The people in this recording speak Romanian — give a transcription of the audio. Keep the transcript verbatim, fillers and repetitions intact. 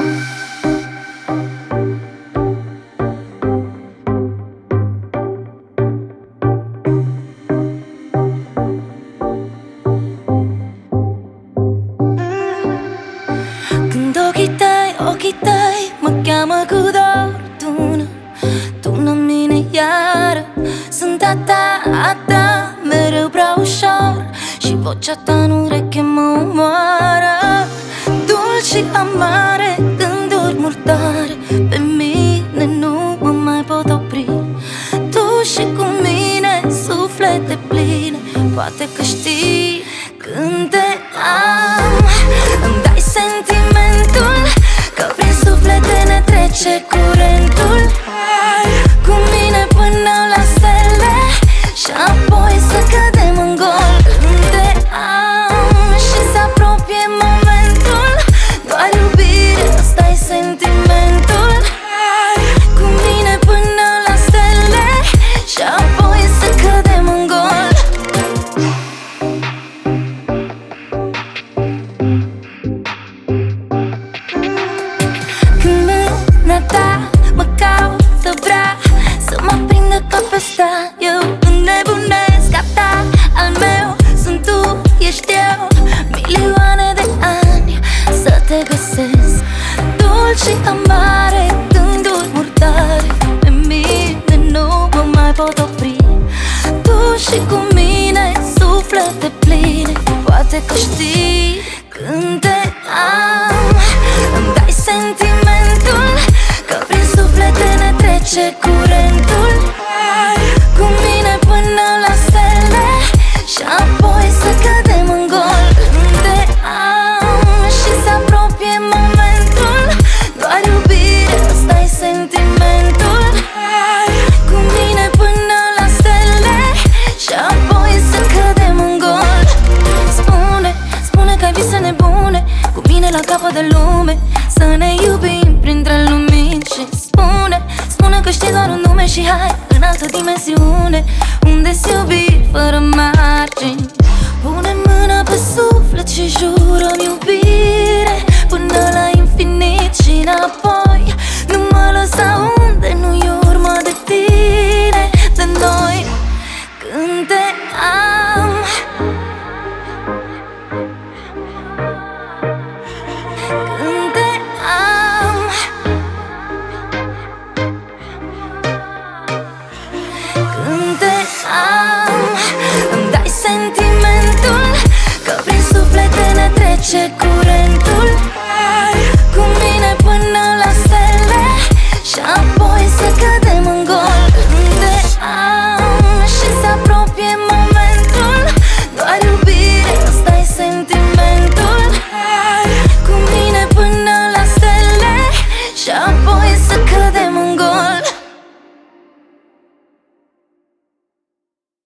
Când ochii tăi, ochii tăi mă cheamă cu dor, tu nu, tu nu mine iară. Sunt a ta, a ta, mereu prea ușor, și vocea ta în ureche mă omoară. Dulci și amare, gânduri murdare, pe mine nu mă mai pot opri. Tu și cu mine, suflete pline, poate că știi când te am. Îmi dai sentimentul că prin suflete ne trece curentul. Cu mine până la stele și apoi să cădem în gol. Când te am și se apropie momentul, doar iubire, ăsta-i sentimentul. Cu mine până la stele și apoi să cădem în gol. Când mâna ta mă caută, vrea să mă prindă ca pe sta, eu înnebunesc. A ta, al meu, sunt tu, ești eu, milioane de ani să te găsesc. Dulci și amare, gânduri murdare, pe mine nu mă mai pot opri. Tu și cu mine, suflete pline, poate că știi când te am. Îmi dai sentimentul că prin suflete ne trece curentul. Cu mine până la stele și apoi să cădem în gol. Când te am și se apropie momentul, doar iubire, ăsta-i sentimentul. Cu mine până la stele și apoi să cădem în gol. Spune, spune că ai vise nebune, cu mine la capăt de lume.